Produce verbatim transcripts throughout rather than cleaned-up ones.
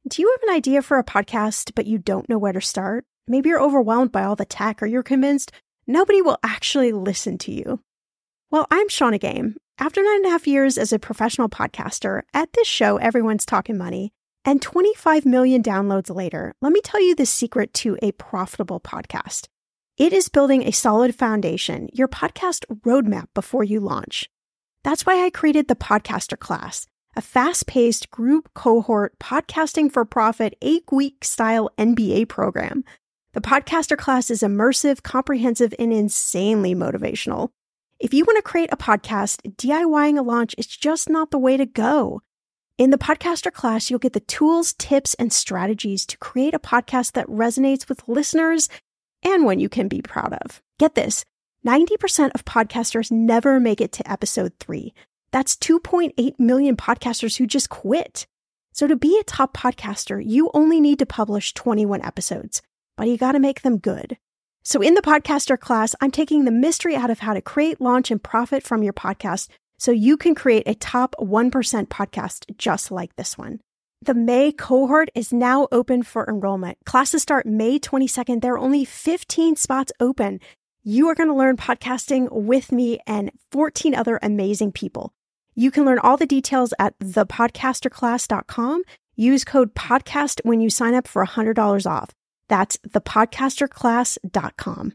Do you have an idea for a podcast, but you don't know where to start? Maybe you're overwhelmed by all the tech, or you're convinced nobody will actually listen to you. Well, I'm Shannah Game. After nine and a half years as a professional podcaster, at this show, everyone's talking money, and twenty-five million downloads later, let me tell you the secret to a profitable podcast. It is building a solid foundation, your podcast roadmap before you launch. That's why I created the Podcaster Class, a fast-paced group cohort podcasting for profit eight-week style M B A program. The Podcaster Class is immersive, comprehensive, and insanely motivational. If you want to create a podcast, DIYing a launch is just not the way to go. In the Podcaster Class, you'll get the tools, tips, and strategies to create a podcast that resonates with listeners and one you can be proud of. Get this, ninety percent of podcasters never make it to episode three. That's two point eight million podcasters who just quit. So to be a top podcaster, you only need to publish twenty-one episodes, but you got to make them good. So in the Podcaster Class, I'm taking the mystery out of how to create, launch, and profit from your podcast so you can create a top one percent podcast just like this one. The May cohort is now open for enrollment. Classes start May twenty-second. There are only fifteen spots open. You are going to learn podcasting with me and fourteen other amazing people. You can learn all the details at the podcaster class dot com. Use code PODCAST when you sign up for one hundred dollars off. That's the podcaster class dot com.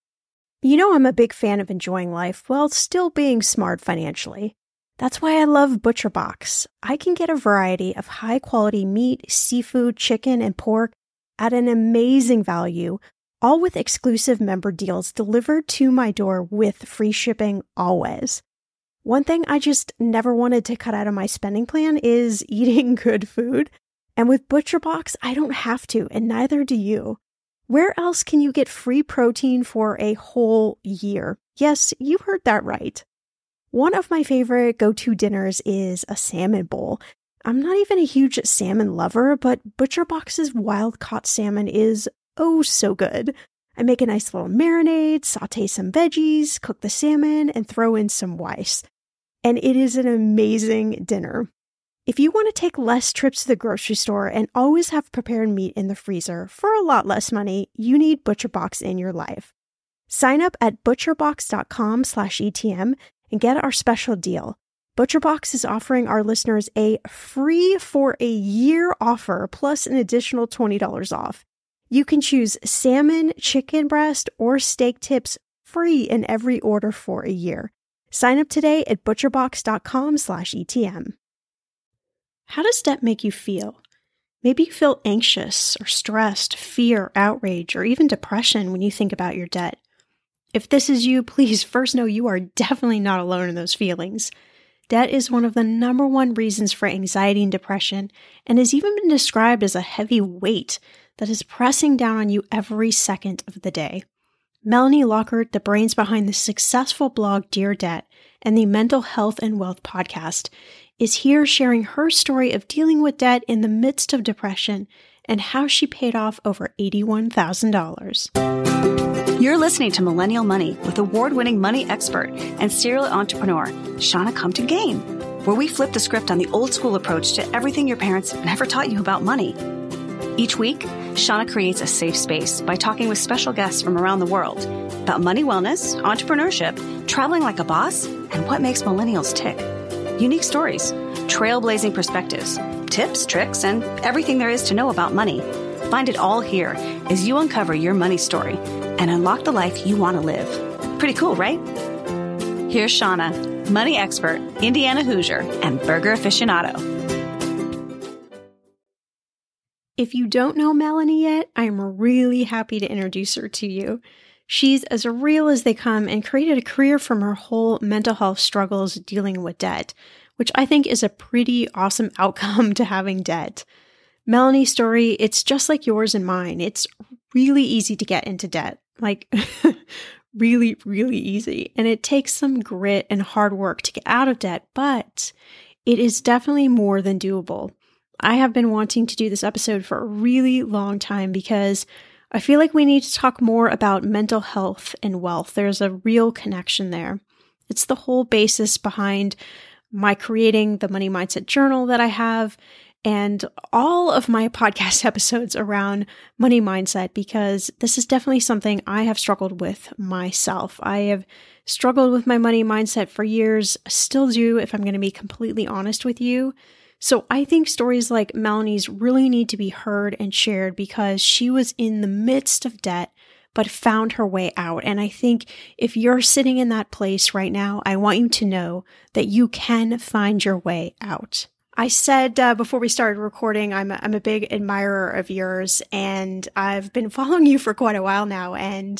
You know I'm a big fan of enjoying life while still being smart financially. That's why I love ButcherBox. I can get a variety of high-quality meat, seafood, chicken, and pork at an amazing value, all with exclusive member deals delivered to my door with free shipping always. One thing I just never wanted to cut out of my spending plan is eating good food. And with ButcherBox, I don't have to, and neither do you. Where else can you get free protein for a whole year? Yes, you heard that right. One of my favorite go-to dinners is a salmon bowl. I'm not even a huge salmon lover, but ButcherBox's wild-caught salmon is oh so good. I make a nice little marinade, saute some veggies, cook the salmon, and throw in some rice. And it is an amazing dinner. If you want to take less trips to the grocery store and always have prepared meat in the freezer for a lot less money, you need ButcherBox in your life. Sign up at butcherbox dot com slash E T M and get our special deal. ButcherBox is offering our listeners a free for a year offer plus an additional twenty dollars off. You can choose salmon, chicken breast, or steak tips free in every order for a year. Sign up today at butcherbox dot com slash E T M. How does debt make you feel? Maybe you feel anxious or stressed, fear, outrage, or even depression when you think about your debt. If this is you, please first know you are definitely not alone in those feelings. Debt is one of the number one reasons for anxiety and depression, and has even been described as a heavy weight that is pressing down on you every second of the day. Melanie Lockhart, the brains behind the successful blog Dear Debt and the Mental Health and Wealth podcast, is here sharing her story of dealing with debt in the midst of depression and how she paid off over eighty-one thousand dollars. You're listening to Millennial Money with award-winning money expert and serial entrepreneur, Shannah Compton Game, where we flip the script on the old-school approach to everything your parents never taught you about money. Each week, Shannah creates a safe space by talking with special guests from around the world about money wellness, entrepreneurship, traveling like a boss, and what makes millennials tick. Unique stories, trailblazing perspectives, tips, tricks, and everything there is to know about money. Find it all here as you uncover your money story and unlock the life you want to live. Pretty cool, right? Here's Shannah, money expert, Indiana Hoosier, and burger aficionado. If you don't know Melanie yet, I'm really happy to introduce her to you. She's as real as they come and created a career from her whole mental health struggles dealing with debt, which I think is a pretty awesome outcome to having debt. Melanie's story, it's just like yours and mine. It's really easy to get into debt, like really, really easy. And it takes some grit and hard work to get out of debt, but it is definitely more than doable. I have been wanting to do this episode for a really long time because I feel like we need to talk more about mental health and wealth. There's a real connection there. It's the whole basis behind my creating the Money Mindset Journal that I have and all of my podcast episodes around money mindset, because this is definitely something I have struggled with myself. I have struggled with my money mindset for years, still do, if I'm going to be completely honest with you. So I think stories like Melanie's really need to be heard and shared, because she was in the midst of debt, but found her way out. And I think if you're sitting in that place right now, I want you to know that you can find your way out. I said uh, before we started recording, I'm a, I'm a big admirer of yours, and I've been following you for quite a while now. And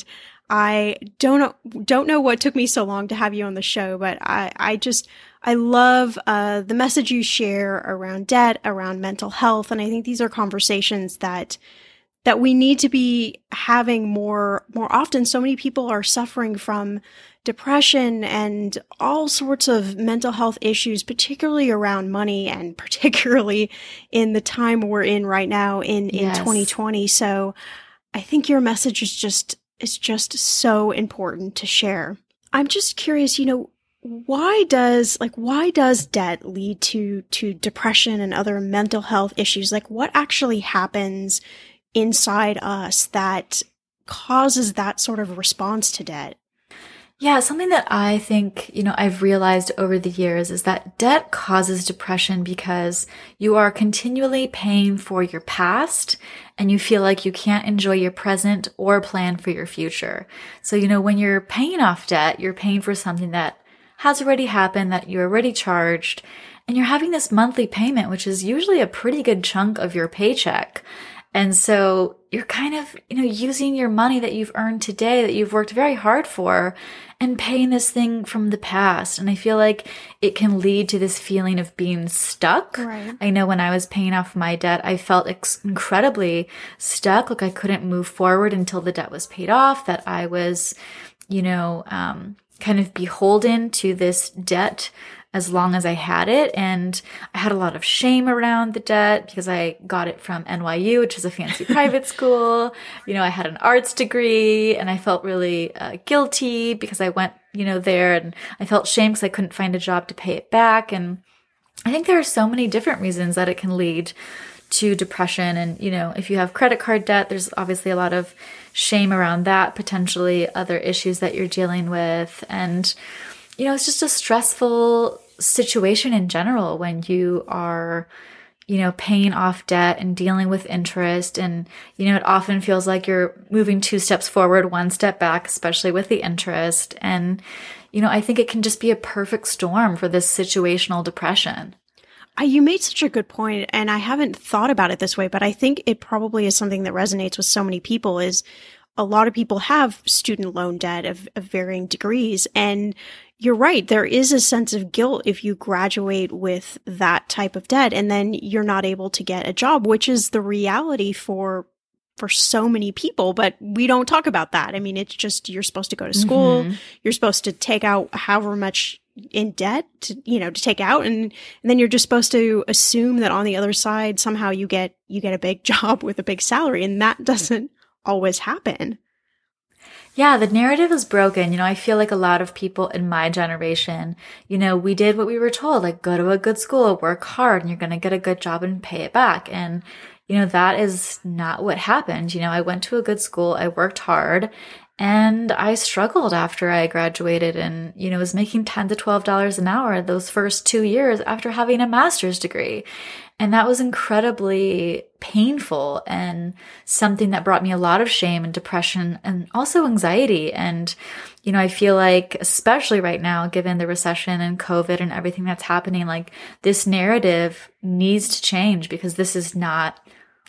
I don't know, don't know what took me so long to have you on the show, but I, I just, I love uh, the message you share around debt, around mental health. And I think these are conversations that that we need to be having more, more often. So many people are suffering from depression and all sorts of mental health issues, particularly around money, and particularly in the time we're in right now in, in Yes. twenty twenty. So I think your message is just, is just so important to share. I'm just curious, you know, why does, like, why does debt lead to, to depression and other mental health issues? Like, what actually happens inside us that causes that sort of response to debt? Yeah, something that I think, you know, I've realized over the years is that debt causes depression because you are continually paying for your past and you feel like you can't enjoy your present or plan for your future. So, you know, when you're paying off debt, you're paying for something that has already happened, that you're already charged, and you're having this monthly payment, which is usually a pretty good chunk of your paycheck. And so you're kind of, you know, using your money that you've earned today, that you've worked very hard for, and paying this thing from the past. And I feel like it can lead to this feeling of being stuck. Right. I know when I was paying off my debt, I felt ex- incredibly stuck. Like I couldn't move forward until the debt was paid off, that I was, you know, um, kind of beholden to this debt as long as I had it. And I had a lot of shame around the debt because I got it from N Y U, which is a fancy private school. You know, I had an arts degree and I felt really uh, guilty because I went, you know, there, and I felt shame because I couldn't find a job to pay it back. And I think there are so many different reasons that it can lead to depression. And, you know, if you have credit card debt, there's obviously a lot of shame around that, potentially other issues that you're dealing with. And, you know, it's just a stressful situation in general when you are, you know, paying off debt and dealing with interest. And, you know, it often feels like you're moving two steps forward, one step back, especially with the interest. And, you know, I think it can just be a perfect storm for this situational depression. Uh, you made such a good point, and I haven't thought about it this way, but I think it probably is something that resonates with so many people. Is a lot of people have student loan debt of, of varying degrees. And you're right, there is a sense of guilt if you graduate with that type of debt and then you're not able to get a job, which is the reality for for so many people. But we don't talk about that. I mean, it's just you're supposed to go to school, mm-hmm. you're supposed to take out however much in debt to, you know, to take out, and, and then you're just supposed to assume that on the other side somehow you get you get a big job with a big salary, and that doesn't always happen. Yeah, the narrative is broken. You know, I feel like a lot of people in my generation, you know, we did what we were told, like go to a good school, work hard, and you're going to get a good job and pay it back. And, you know, that is not what happened. You know, I went to a good school, I worked hard, and I struggled after I graduated and, you know, was making ten to twelve dollars an hour those first two years after having a master's degree. And that was incredibly painful and something that brought me a lot of shame and depression and also anxiety. And, you know, I feel like, especially right now, given the recession and COVID and everything that's happening, like this narrative needs to change, because this is not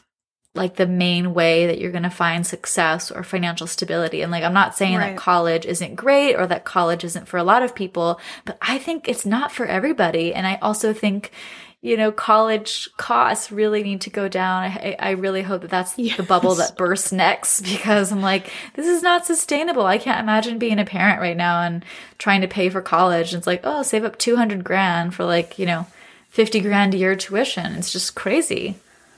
like the main way that you're going to find success or financial stability. And like, I'm not saying right. that college isn't great or that college isn't for a lot of people, but I think it's not for everybody. And I also think, you know, college costs really need to go down. I, I really hope that that's yes. the bubble that bursts next, because I'm like, this is not sustainable. I can't imagine being a parent right now and trying to pay for college. And it's like, oh, save up two hundred grand for like, you know, fifty grand a year tuition. It's just crazy.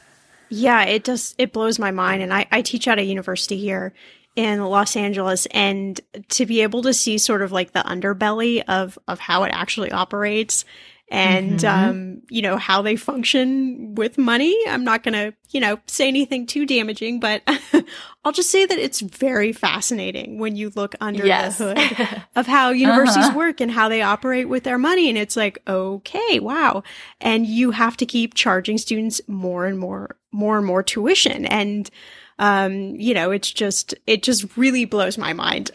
Yeah, it does. It blows my mind. And I, I teach at a university here in Los Angeles, and to be able to see sort of like the underbelly of, of how it actually operates, and, Mm-hmm. um, you know, how they function with money. I'm not going to, you know, say anything too damaging, but I'll just say that it's very fascinating when you look under Yes. the hood of how universities Uh-huh. work and how they operate with their money. And it's like, okay, wow. And you have to keep charging students more and more, more and more tuition. And, um, you know, it's just, it just really blows my mind.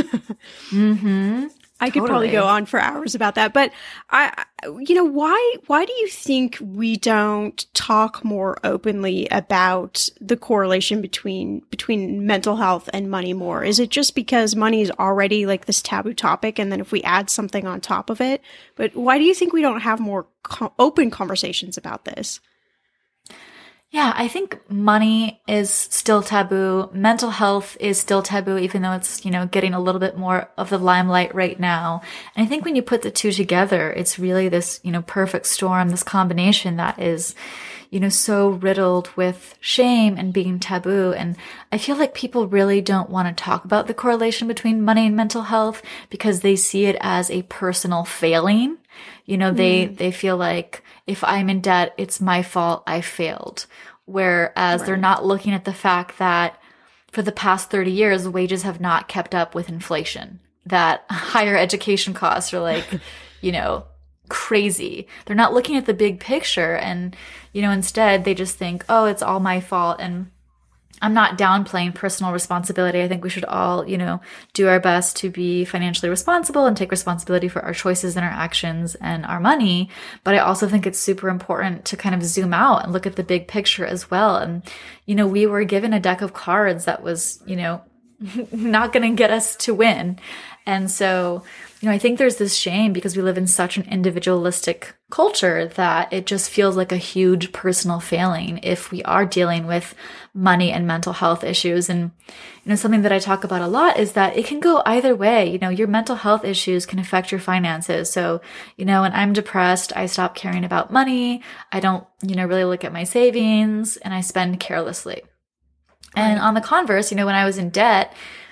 Mm-hmm. I could probably Totally. go on for hours about that, but I, I- you know, why, why do you think we don't talk more openly about the correlation between, between mental health and money more? Is it just because money is already like this taboo topic? And then if we add something on top of it, but why do you think we don't have more co- open conversations about this? Yeah, I think money is still taboo. Mental health is still taboo, even though it's, you know, getting a little bit more of the limelight right now. And I think when you put the two together, it's really this, you know, perfect storm, this combination that is, you know, so riddled with shame and being taboo. And I feel like people really don't want to talk about the correlation between money and mental health because they see it as a personal failing. You know, they, they feel like if I'm in debt, it's my fault, I failed. Whereas they're Right. not looking at the fact that for the past thirty years, wages have not kept up with inflation, that higher education costs are like, you know, crazy. They're not looking at the big picture. And, you know, instead they just think, oh, it's all my fault. And I'm not downplaying personal responsibility. I think we should all, you know, do our best to be financially responsible and take responsibility for our choices and our actions and our money. But I also think it's super important to kind of zoom out and look at the big picture as well. And, you know, we were given a deck of cards that was, you know, not going to get us to win. And so, you know, I think there's this shame because we live in such an individualistic culture that it just feels like a huge personal failing if we are dealing with money and mental health issues. And, you know, something that I talk about a lot is that it can go either way. You know, your mental health issues can affect your finances. So, you know, when I'm depressed, I stop caring about money. I don't, you know, really look at my savings and I spend carelessly. And on the converse, you know, when I was in debt,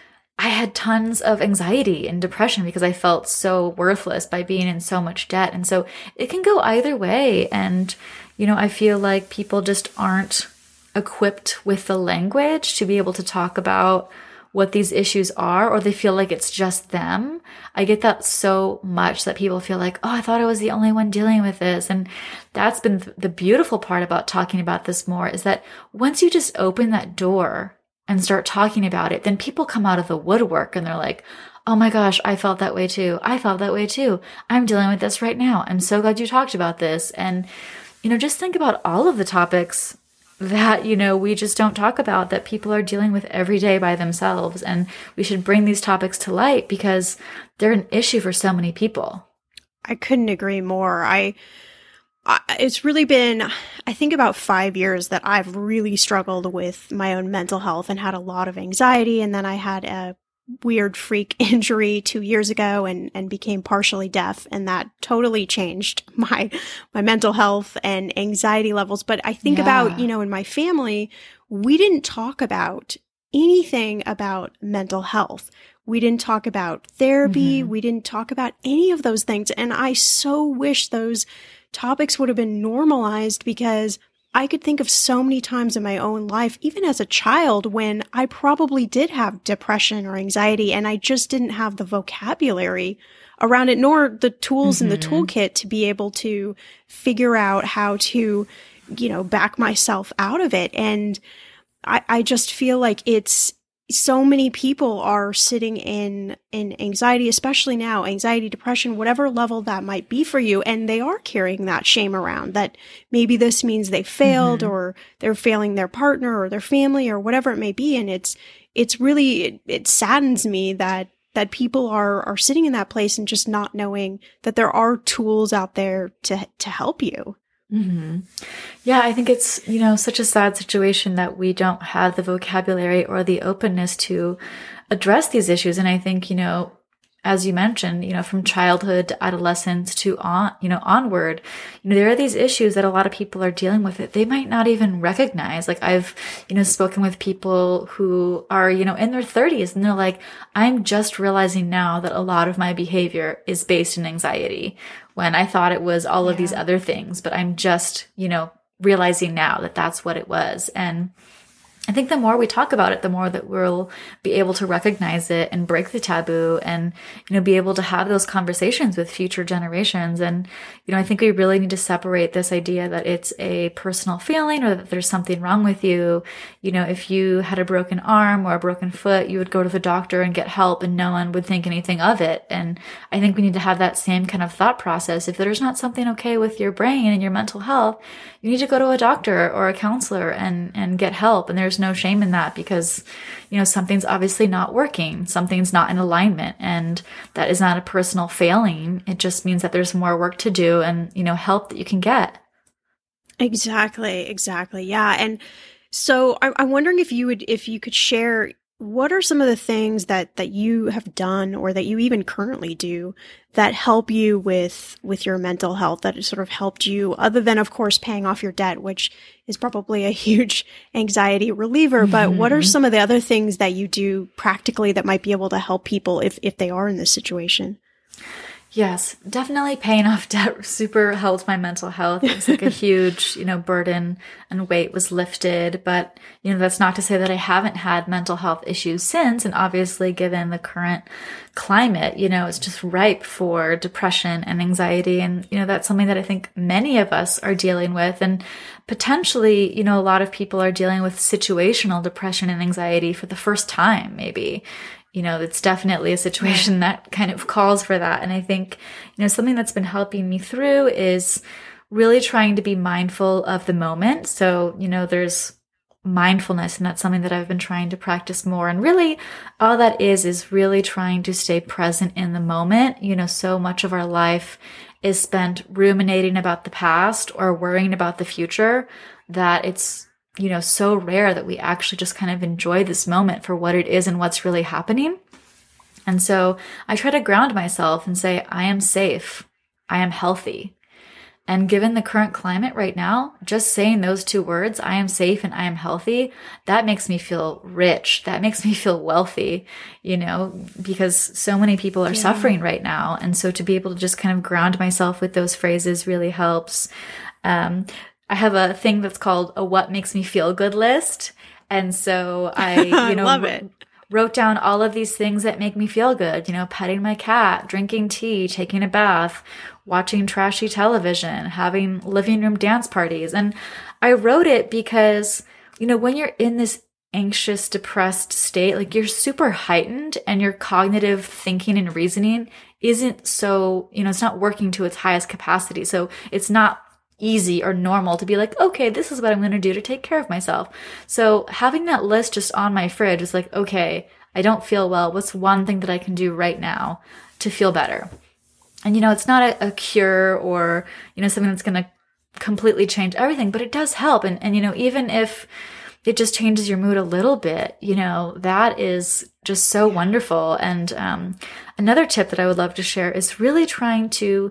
I had tons of anxiety and depression because I felt so worthless by being in so much debt. And so it can go either way. And, you know, I feel like people just aren't equipped with the language to be able to talk about what these issues are, or they feel like it's just them. I get that so much that people feel like, oh, I thought I was the only one dealing with this. And that's been the beautiful part about talking about this more is that once you just open that door and start talking about it, then people come out of the woodwork and they're like, oh my gosh, I felt that way too. I felt that way too. I'm dealing with this right now. I'm so glad you talked about this. And, you know, just think about all of the topics that, you know, we just don't talk about that people are dealing with every day by themselves. And we should bring these topics to light because they're an issue for so many people. I couldn't agree more. I, I, it's really been, I think about five years that I've really struggled with my own mental health and had a lot of anxiety. And then I had a weird freak injury two years ago and, and became partially deaf. And that totally changed my, my mental health and anxiety levels. But I think Yeah. about, you know, in my family, we didn't talk about anything about mental health. We didn't talk about therapy. Mm-hmm. We didn't talk about any of those things. And I so wish those topics would have been normalized because I could think of so many times in my own life, even as a child, when I probably did have depression or anxiety and I just didn't have the vocabulary around it, nor the tools Mm-hmm. in the toolkit to be able to figure out how to, you know, back myself out of it. And I, I just feel like it's, so many people are sitting in, in anxiety, especially now, anxiety, depression, whatever level that might be for you. And they are carrying that shame around that maybe this means they failed Mm-hmm. or they're failing their partner or their family or whatever it may be. And it's, it's really, it, it saddens me that, that people are, are sitting in that place and just not knowing that there are tools out there to, to help you. Mm-hmm. Yeah, I think it's, you know, such a sad situation that we don't have the vocabulary or the openness to address these issues. And I think, you know, as you mentioned, you know, from childhood to adolescence to on, you know, onward, you know, there are these issues that a lot of people are dealing with that they might not even recognize. Like I've, you know, spoken with people who are, you know, in their thirties and they're like, I'm just realizing now that a lot of my behavior is based in anxiety when I thought it was all of yeah. these other things, but I'm just, you know, realizing now that that's what it was. And I think the more we talk about it, the more that we'll be able to recognize it and break the taboo and, you know, be able to have those conversations with future generations. And, you know, I think we really need to separate this idea that it's a personal feeling or that there's something wrong with you. You know, if you had a broken arm or a broken foot, you would go to the doctor and get help and no one would think anything of it. And I think we need to have that same kind of thought process. If there's not something okay with your brain and your mental health, you need to go to a doctor or a counselor and, and get help. And there's no shame in that because, you know, something's obviously not working. Something's not in alignment. And that is not a personal failing. It just means that there's more work to do and, you know, help that you can get. Exactly. Exactly. Yeah. And so I, I'm wondering if you would, if you could share, what are some of the things that, that you have done or that you even currently do that help you with, with your mental health, that has sort of helped you other than, of course, paying off your debt, which is probably a huge anxiety reliever. But mm-hmm. what are some of the other things that you do practically that might be able to help people if, if they are in this situation? Yes, definitely paying off debt super helped my mental health. It was like a huge, you know, burden and weight was lifted. But, you know, that's not to say that I haven't had mental health issues since. And obviously, given the current climate, you know, it's just ripe for depression and anxiety. And, you know, that's something that I think many of us are dealing with. And potentially, you know, a lot of people are dealing with situational depression and anxiety for the first time, maybe. You know, it's definitely a situation that kind of calls for that. And I think, you know, something that's been helping me through is really trying to be mindful of the moment. So, you know, there's mindfulness, and that's something that I've been trying to practice more. And really all that is, is really trying to stay present in the moment. You know, so much of our life is spent ruminating about the past or worrying about the future that it's, you know, so rare that we actually just kind of enjoy this moment for what it is and what's really happening. And so I try to ground myself and say, I am safe. I am healthy. And given the current climate right now, just saying those two words, I am safe and I am healthy, that makes me feel rich. That makes me feel wealthy, you know, because so many people are yeah. suffering right now. And so to be able to just kind of ground myself with those phrases really helps. Um, I have a thing that's called a what makes me feel good list. And so I, you know, I love it. wrote down all of these things that make me feel good, you know, petting my cat, drinking tea, taking a bath, watching trashy television, having living room dance parties. And I wrote it because, you know, when you're in this anxious, depressed state, like you're super heightened and your cognitive thinking and reasoning isn't so, you know, it's not working to its highest capacity. So it's not easy or normal to be like, okay, this is what I'm going to do to take care of myself. So having that list just on my fridge was like, okay, I don't feel well. What's one thing that I can do right now to feel better? And, you know, it's not a, a cure or, you know, something that's going to completely change everything, but it does help. And, and, you know, even if it just changes your mood a little bit, you know, that is just so wonderful. And um, another tip that I would love to share is really trying to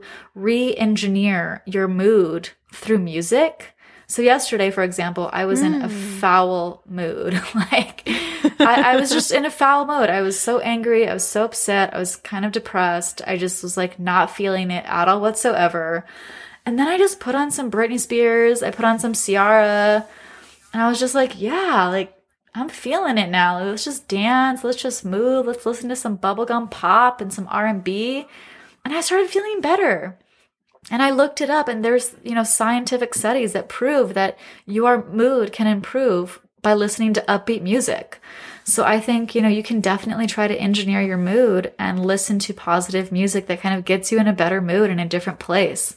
re-engineer your mood through music. So yesterday, for example, I was mm. in a foul mood. like I, I was just in a foul mode. I was so angry. I was so upset. I was kind of depressed. I just was like not feeling it at all whatsoever. And then I just put on some Britney Spears. I put on some Ciara. And I was just like, yeah, like, I'm feeling it now. Let's just dance. Let's just move. Let's listen to some bubblegum pop and some R and B. And I started feeling better. And I looked it up, and there's, you know, scientific studies that prove that your mood can improve by listening to upbeat music. So I think, you know, you can definitely try to engineer your mood and listen to positive music that kind of gets you in a better mood in a different place.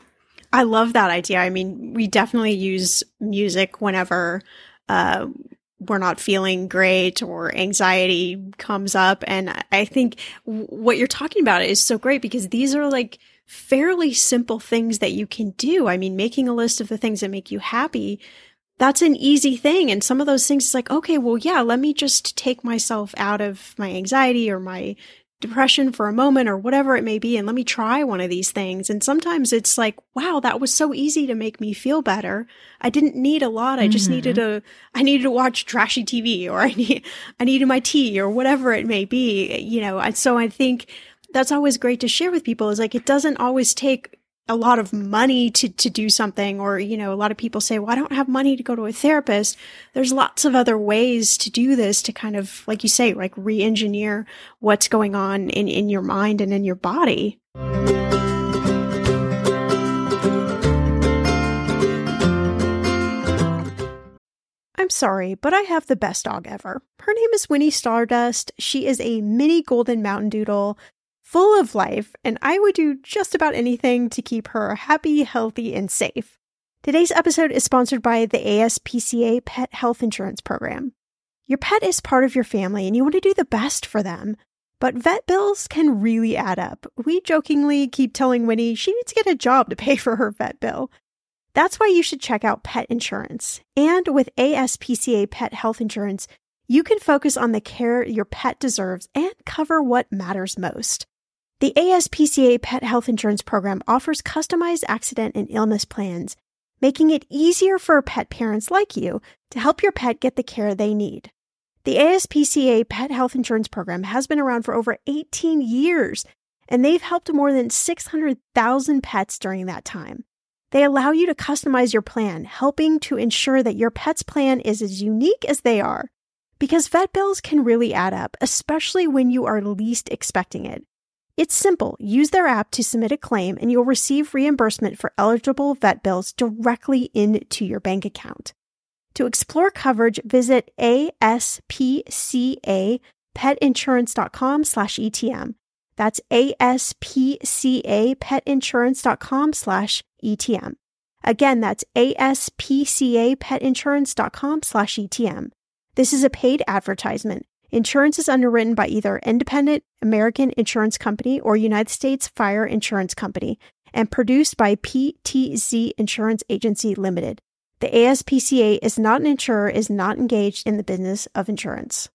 I love that idea. I mean, we definitely use music whenever uh, we're not feeling great or anxiety comes up. And I think w- what you're talking about is so great because these are like fairly simple things that you can do. I mean, making a list of the things that make you happy, that's an easy thing. And some of those things is like, okay, well, yeah, let me just take myself out of my anxiety or my depression for a moment or whatever it may be, and let me try one of these things. And sometimes it's like, wow, that was so easy to make me feel better. I didn't need a lot. I just mm-hmm. needed a, I needed to watch trashy T V, or I need, I needed my tea, or whatever it may be, you know. And so I think that's always great to share with people, is like, it doesn't always take a lot of money to, to do something. Or, you know, a lot of people say, well, I don't have money to go to a therapist. There's lots of other ways to do this, to kind of, like you say, like re-engineer what's going on in, in your mind and in your body. I'm sorry, but I have the best dog ever. Her name is Winnie Stardust. She is a mini golden mountain doodle, full of life, and I would do just about anything to keep her happy, healthy, and safe. Today's episode is sponsored by the A S P C A Pet Health Insurance Program. Your pet is part of your family, and you want to do the best for them. But vet bills can really add up. We jokingly keep telling Winnie she needs to get a job to pay for her vet bill. That's why you should check out pet insurance. And with A S P C A Pet Health Insurance, you can focus on the care your pet deserves and cover what matters most. The A S P C A Pet Health Insurance Program offers customized accident and illness plans, making it easier for pet parents like you to help your pet get the care they need. The A S P C A Pet Health Insurance Program has been around for over eighteen years, and they've helped more than six hundred thousand pets during that time. They allow you to customize your plan, helping to ensure that your pet's plan is as unique as they are. Because vet bills can really add up, especially when you are least expecting it. It's simple. Use their app to submit a claim, and you'll receive reimbursement for eligible vet bills directly into your bank account. To explore coverage, visit aspcapetinsurance.com slash ETM. That's aspcapetinsurance.com slash ETM. Again, that's aspcapetinsurance.com slash ETM. This is a paid advertisement. Insurance is underwritten by either Independent American Insurance Company or United States Fire Insurance Company and produced by P T Z Insurance Agency Limited. The A S P C A is not an insurer, is not engaged in the business of insurance.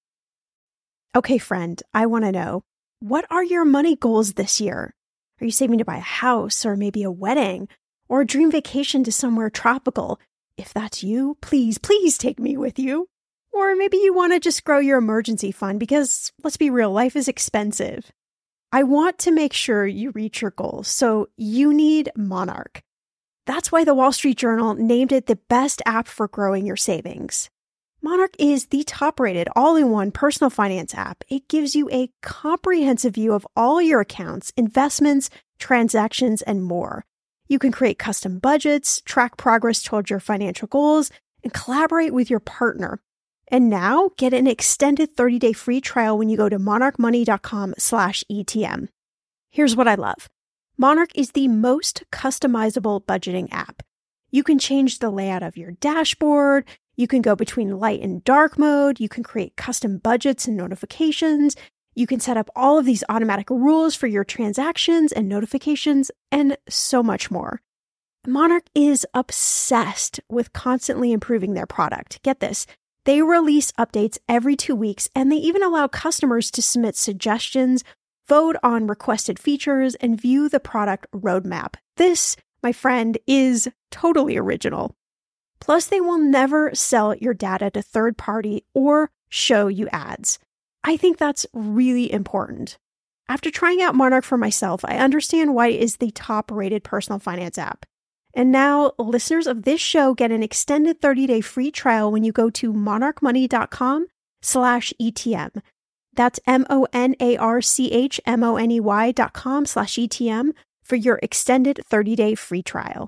Okay, friend, I want to know, what are your money goals this year? Are you saving to buy a house, or maybe a wedding, or a dream vacation to somewhere tropical? If that's you, please, please take me with you. Or maybe you want to just grow your emergency fund because, let's be real, life is expensive. I want to make sure you reach your goals, so you need Monarch. That's why the Wall Street Journal named it the best app for growing your savings. Monarch is the top-rated all-in-one personal finance app. It gives you a comprehensive view of all your accounts, investments, transactions, and more. You can create custom budgets, track progress towards your financial goals, and collaborate with your partner. And now, get an extended thirty-day free trial when you go to monarchmoney.com slash ETM. Here's what I love. Monarch is the most customizable budgeting app. You can change the layout of your dashboard. You can go between light and dark mode. You can create custom budgets and notifications. You can set up all of these automatic rules for your transactions and notifications, and so much more. Monarch is obsessed with constantly improving their product. Get this. They release updates every two weeks, and they even allow customers to submit suggestions, vote on requested features, and view the product roadmap. This, my friend, is totally original. Plus, they will never sell your data to third party or show you ads. I think that's really important. After trying out Monarch for myself, I understand why it is the top-rated personal finance app. And now, listeners of this show get an extended thirty-day free trial when you go to monarchmoney.com slash ETM. That's M-O-N-A-R-C-H-M-O-N-E-Y dot com slash ETM for your extended thirty-day free trial.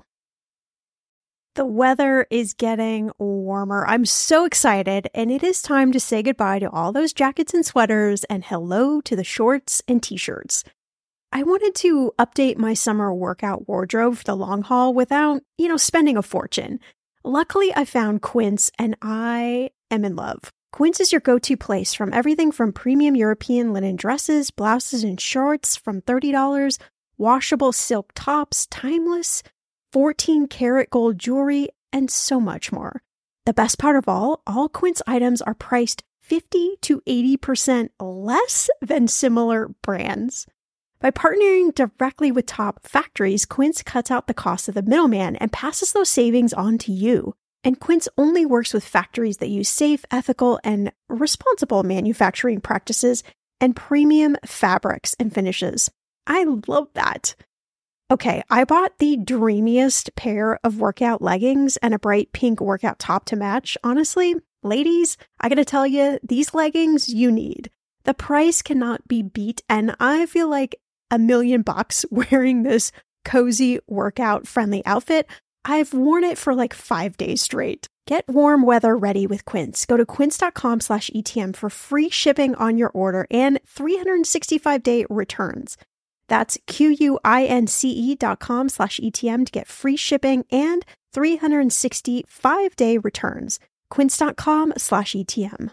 The weather is getting warmer. I'm so excited, and it is time to say goodbye to all those jackets and sweaters and hello to the shorts and t-shirts. I wanted to update my summer workout wardrobe for the long haul without, you know, spending a fortune. Luckily, I found Quince, and I am in love. Quince is your go-to place from everything from premium European linen dresses, blouses, and shorts from thirty dollars, washable silk tops, timeless, fourteen karat gold jewelry, and so much more. The best part of all, all Quince items are priced fifty to eighty percent less than similar brands. By partnering directly with top factories, Quince cuts out the cost of the middleman and passes those savings on to you. And Quince only works with factories that use safe, ethical, and responsible manufacturing practices and premium fabrics and finishes. I love that. Okay, I bought the dreamiest pair of workout leggings and a bright pink workout top to match. Honestly, ladies, I gotta tell you, these leggings you need. The price cannot be beat, and I feel like a million bucks wearing this cozy workout-friendly outfit. I've worn it for like five days straight. Get warm weather ready with Quince. Go to quince.com slash ETM for free shipping on your order and three hundred sixty-five day returns. That's Q-U-I-N-C-E dot com slash ETM to get free shipping and three hundred sixty-five day returns. Quince.com slash ETM.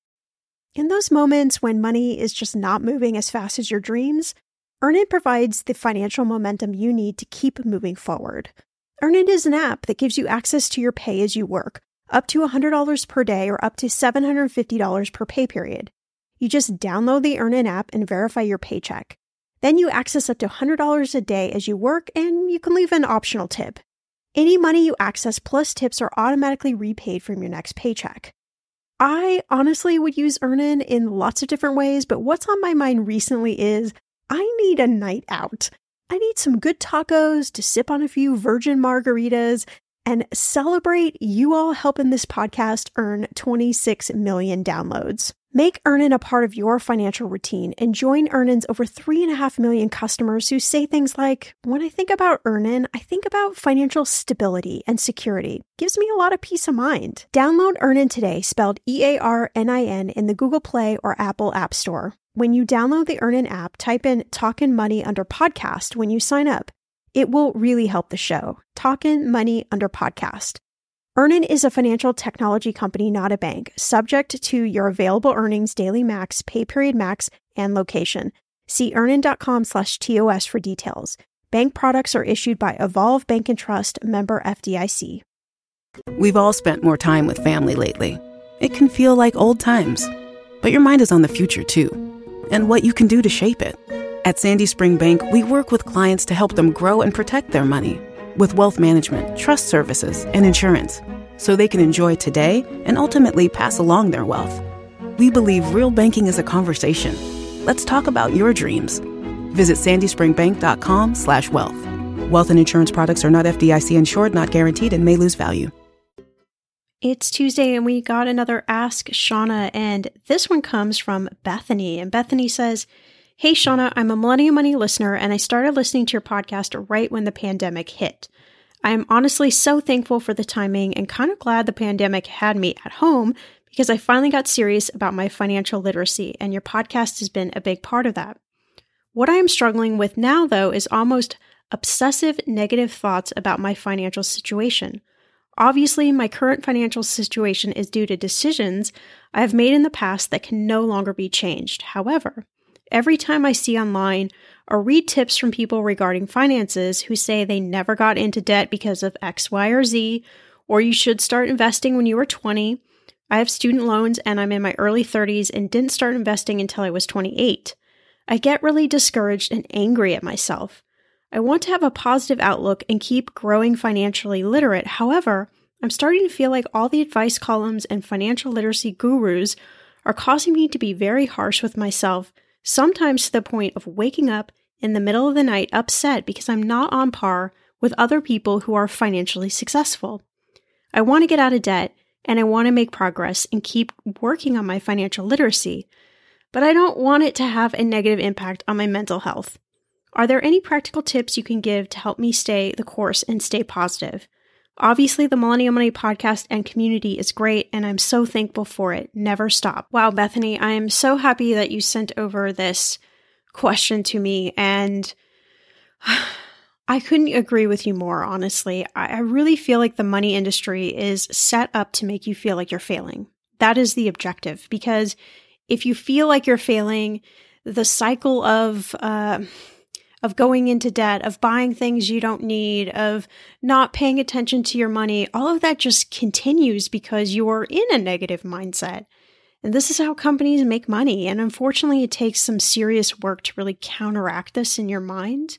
In those moments when money is just not moving as fast as your dreams, Earnin provides the financial momentum you need to keep moving forward. Earnin is an app that gives you access to your pay as you work, up to one hundred dollars per day or up to seven hundred fifty dollars per pay period. You just download the Earnin app and verify your paycheck. Then you access up to one hundred dollars a day as you work, and you can leave an optional tip. Any money you access plus tips are automatically repaid from your next paycheck. I honestly would use Earnin in lots of different ways, but what's on my mind recently is I need a night out. I need some good tacos to sip on a few virgin margaritas and celebrate you all helping this podcast earn twenty-six million downloads. Make Earnin a part of your financial routine and join Earnin's over three and a half million customers who say things like, when I think about Earnin, I think about financial stability and security. Gives me a lot of peace of mind. Download Earnin today, spelled E A R N I N, in the Google Play or Apple App Store. When you download the Earnin app, type in Talkin' Money under podcast when you sign up. It will really help the show. Talkin' Money under podcast. Earnin is a financial technology company, not a bank, subject to your available earnings, daily max, pay period max, and location. See earnin.com slash TOS for details. Bank products are issued by Evolve Bank and Trust, member F D I C. We've all spent more time with family lately. It can feel like old times, but your mind is on the future too, and what you can do to shape it. At Sandy Spring Bank, we work with clients to help them grow and protect their money with wealth management, trust services, and insurance, so they can enjoy today and ultimately pass along their wealth. We believe real banking is a conversation. Let's talk about your dreams. Visit sandyspringbank.com slash wealth. Wealth and insurance products are not F D I C insured, not guaranteed, and may lose value. It's Tuesday and we got another Ask Shauna, and this one comes from Bethany. And Bethany says, hey, Shauna, I'm a Millennial Money listener, and I started listening to your podcast right when the pandemic hit. I am honestly so thankful for the timing and kind of glad the pandemic had me at home because I finally got serious about my financial literacy, and your podcast has been a big part of that. What I am struggling with now, though, is almost obsessive negative thoughts about my financial situation. Obviously, my current financial situation is due to decisions I have made in the past that can no longer be changed. However, every time I see online or read tips from people regarding finances who say they never got into debt because of X, Y, or Z, or you should start investing when you were twenty, I have student loans and I'm in my early thirties and didn't start investing until I was twenty-eight. I get really discouraged and angry at myself. I want to have a positive outlook and keep growing financially literate. However, I'm starting to feel like all the advice columns and financial literacy gurus are causing me to be very harsh with myself, sometimes to the point of waking up in the middle of the night upset because I'm not on par with other people who are financially successful. I want to get out of debt and I want to make progress and keep working on my financial literacy, but I don't want it to have a negative impact on my mental health. Are there any practical tips you can give to help me stay the course and stay positive? Obviously, the Millennial Money podcast and community is great, and I'm so thankful for it. Never stop. Wow, Bethany, I am so happy that you sent over this question to me, and I couldn't agree with you more, honestly. I really feel like the money industry is set up to make you feel like you're failing. That is the objective, because if you feel like you're failing, the cycle of uh, of going into debt, of buying things you don't need, of not paying attention to your money, all of that just continues because you are in a negative mindset. And this is how companies make money. And unfortunately, it takes some serious work to really counteract this in your mind.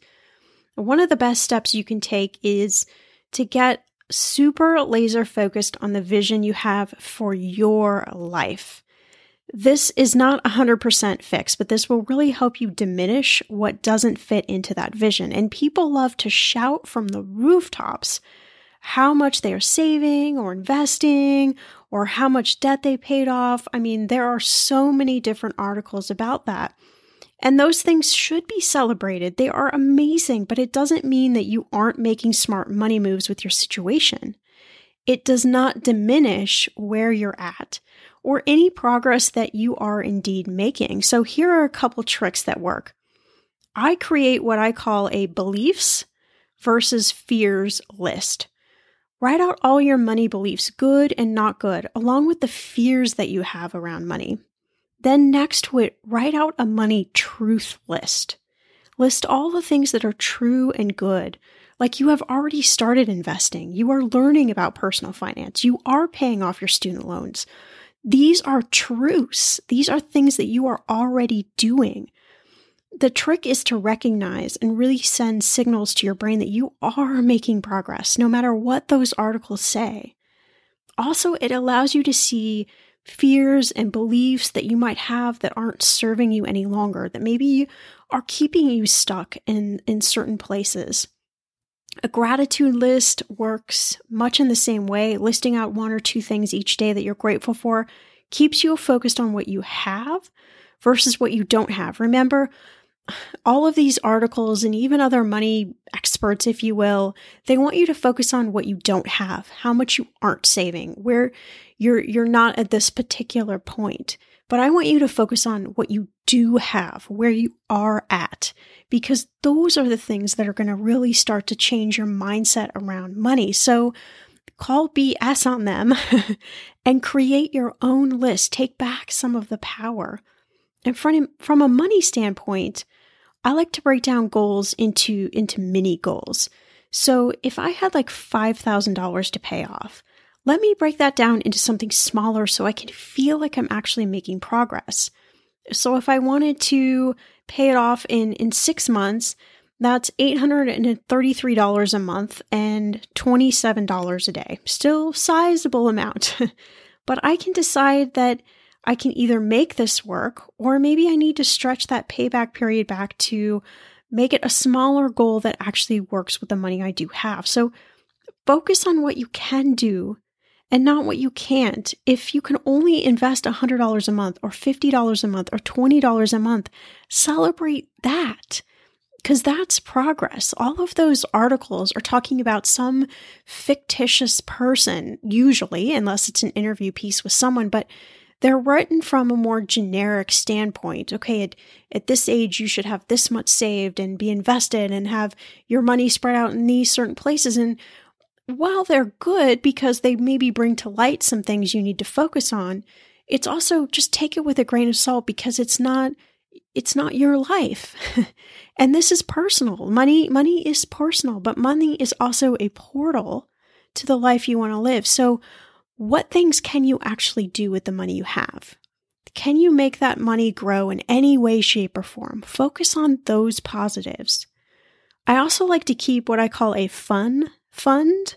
One of the best steps you can take is to get super laser focused on the vision you have for your life. This is not one hundred percent fixed, but this will really help you diminish what doesn't fit into that vision. And people love to shout from the rooftops how much they are saving or investing or how much debt they paid off. I mean, there are so many different articles about that. And those things should be celebrated. They are amazing, but it doesn't mean that you aren't making smart money moves with your situation. It does not diminish where you're at or any progress that you are indeed making. So here are a couple tricks that work. I create what I call a beliefs versus fears list. Write out all your money beliefs, good and not good, along with the fears that you have around money. Then next to it, write out a money truth list. List all the things that are true and good. Like you have already started investing. You are learning about personal finance. You are paying off your student loans. These are truths. These are things that you are already doing. The trick is to recognize and really send signals to your brain that you are making progress, no matter what those articles say. Also, it allows you to see fears and beliefs that you might have that aren't serving you any longer, that maybe are keeping you stuck in, in certain places. A gratitude list works much in the same way. Listing out one or two things each day that you're grateful for keeps you focused on what you have versus what you don't have. Remember, all of these articles and even other money experts, if you will, they want you to focus on what you don't have, how much you aren't saving, where you're you're not at this particular point. But I want you to focus on what you do have, where you are at, because those are the things that are going to really start to change your mindset around money. So call B S on them and create your own list. Take back some of the power. And from, from a money standpoint, I like to break down goals into, into mini goals. So if I had like five thousand dollars to pay off, let me break that down into something smaller so I can feel like I'm actually making progress. So if I wanted to pay it off in, in six months, that's eight hundred thirty-three dollars a month and twenty-seven dollars a day. Still sizable amount. But I can decide that I can either make this work, or maybe I need to stretch that payback period back to make it a smaller goal that actually works with the money I do have. So focus on what you can do and not what you can't. If you can only invest one hundred dollars a month or fifty dollars a month or twenty dollars a month, celebrate that, because that's progress. All of those articles are talking about some fictitious person, usually, unless it's an interview piece with someone, but they're written from a more generic standpoint. Okay, at, at this age, you should have this much saved and be invested and have your money spread out in these certain places. And while they're good because they maybe bring to light some things you need to focus on, it's also just take it with a grain of salt because it's not it's not your life. And this is personal. Money, money is personal, but money is also a portal to the life you want to live. So what things can you actually do with the money you have? Can you make that money grow in any way, shape, or form? Focus on those positives. I also like to keep what I call a fun fund,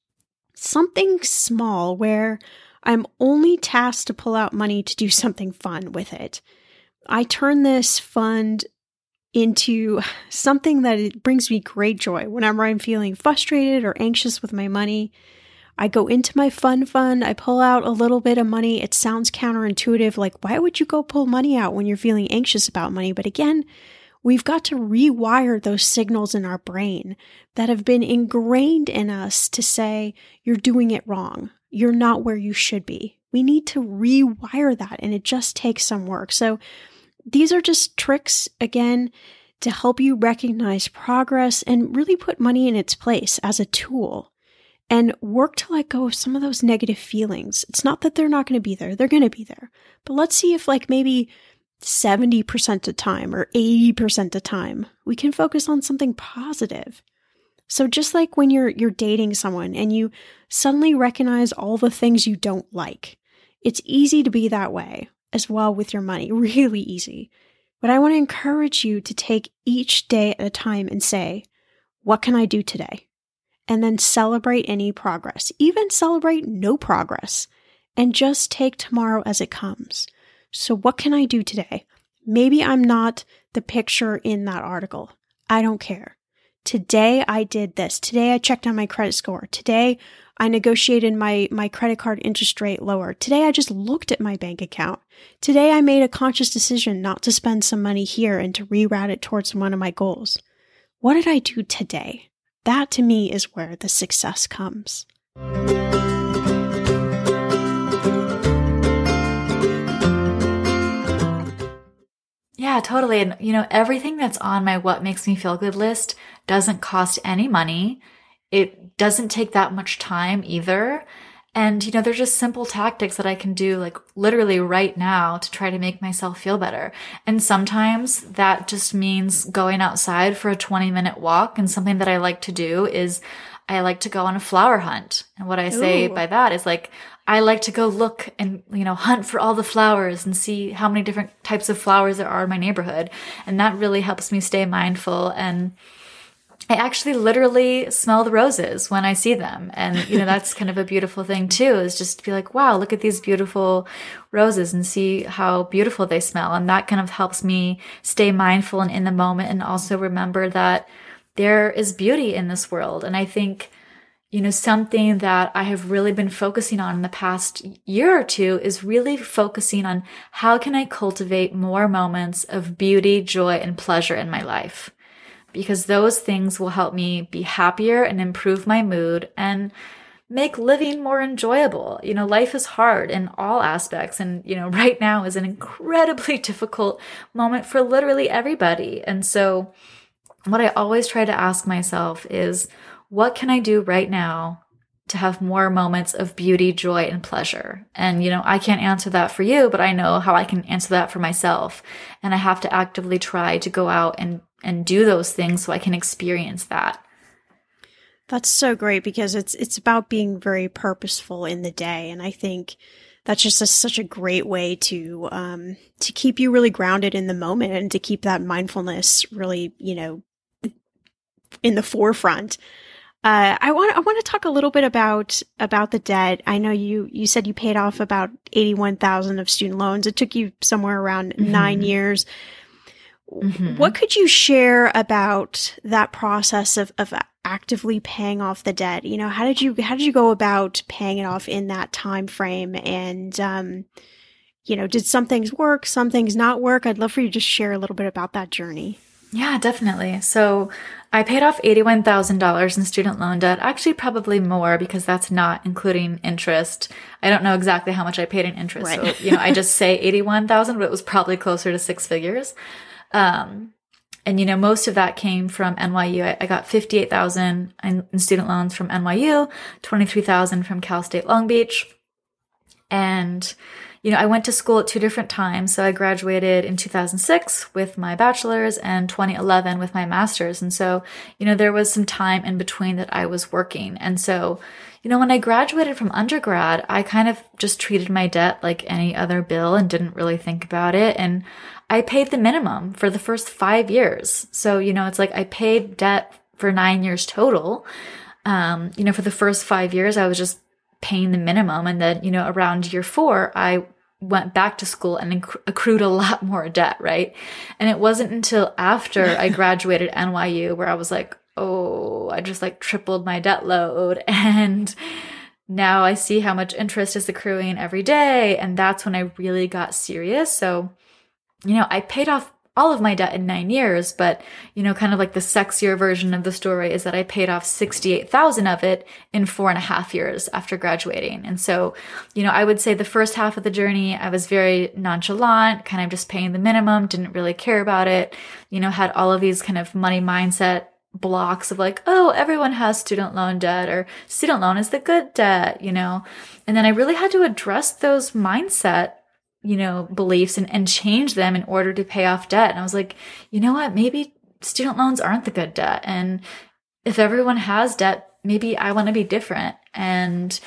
something small where I'm only tasked to pull out money to do something fun with it. I turn this fund into something that it brings me great joy whenever I'm feeling frustrated or anxious with my money. I go into my fun fund, I pull out a little bit of money. It sounds counterintuitive, like why would you go pull money out when you're feeling anxious about money? But again, we've got to rewire those signals in our brain that have been ingrained in us to say, you're doing it wrong. You're not where you should be. We need to rewire that, and it just takes some work. So these are just tricks, again, to help you recognize progress and really put money in its place as a tool. And work to let go of some of those negative feelings. It's not that they're not going to be there. They're going to be there. But let's see if like maybe seventy percent of time or eighty percent of time, we can focus on something positive. So just like when you're you're dating someone and you suddenly recognize all the things you don't like, it's easy to be that way. as well with your money, really easy. But I want to encourage you to take each day at a time and say, what can I do today? And then celebrate any progress, even celebrate no progress, and just take tomorrow as it comes. So what can I do today? Maybe I'm not the picture in that article. I don't care. Today I did this. Today I checked on my credit score. Today I negotiated my, my credit card interest rate lower. Today I just looked at my bank account. Today I made a conscious decision not to spend some money here and to reroute it towards one of my goals. What did I do today? That to me is where the success comes. Yeah, totally. And, you know, everything that's on my What Makes Me Feel Good list doesn't cost any money. It doesn't take that much time either. And, you know, they're just simple tactics that I can do like literally right now to try to make myself feel better. And sometimes that just means going outside for a twenty minute walk. And something that I like to do is I like to go on a flower hunt. And what I say Ooh. by that is like, I like to go look and, you know, hunt for all the flowers and see how many different types of flowers there are in my neighborhood. And that really helps me stay mindful. And I actually literally smell the roses when I see them. And, you know, that's kind of a beautiful thing too, is just to be like, wow, look at these beautiful roses and see how beautiful they smell. And that kind of helps me stay mindful and in the moment, and also remember that there is beauty in this world. And I think, you know, something that I have really been focusing on in the past year or two is really focusing on how can I cultivate more moments of beauty, joy, and pleasure in my life. Because those things will help me be happier and improve my mood and make living more enjoyable. You know, life is hard in all aspects. And, you know, right now is an incredibly difficult moment for literally everybody. And so what I always try to ask myself is, what can I do right now to have more moments of beauty, joy, and pleasure? And, you know, I can't answer that for you, but I know how I can answer that for myself. And I have to actively try to go out and, and do those things so I can experience that. That's so great, because it's it's about being very purposeful in the day. And I think that's just a, such a great way to um, to keep you really grounded in the moment and to keep that mindfulness really, you know, in the forefront. Uh, I want I want to talk a little bit about about the debt. I know you you said you paid off about eighty-one thousand of student loans. It took you somewhere around mm-hmm. nine years. Mm-hmm. What could you share about that process of of actively paying off the debt? You know, how did you how did you go about paying it off in that time frame? And um, you know, did some things work, some things not work? I'd love for you to just share a little bit about that journey. Yeah, definitely. So I paid off eighty-one thousand dollars in student loan debt, actually probably more because that's not including interest. I don't know exactly how much I paid in interest. Right. So, you know, I just say eighty-one thousand, but it was probably closer to six figures. Um, and, you know, most of that came from N Y U. I, I got fifty-eight thousand in, in student loans from N Y U, twenty-three thousand from Cal State Long Beach. And you know, I went to school at two different times. So I graduated in two thousand six with my bachelor's and twenty eleven with my master's. And so, you know, there was some time in between that I was working. And so, you know, when I graduated from undergrad, I kind of just treated my debt like any other bill and didn't really think about it. And I paid the minimum for the first five years. So, you know, it's like I paid debt for nine years total. Um, you know, for the first five years, I was just paying the minimum. And then, you know, around year four, I went back to school and acc- accrued a lot more debt, right? And it wasn't until after I graduated N Y U where I was like, oh, I just like tripled my debt load. And now I see how much interest is accruing every day. And that's when I really got serious. So, you know, I paid off all of my debt in nine years, but, you know, kind of like the sexier version of the story is that I paid off sixty-eight thousand of it in four and a half years after graduating. And so, you know, I would say the first half of the journey, I was very nonchalant, kind of just paying the minimum, didn't really care about it, you know, had all of these kind of money mindset blocks of like, oh, everyone has student loan debt, or student loan is the good debt, you know. And then I really had to address those mindset you know, beliefs and, and change them in order to pay off debt. And I was like, you know what, maybe student loans aren't the good debt. And if everyone has debt, maybe I want to be different. And,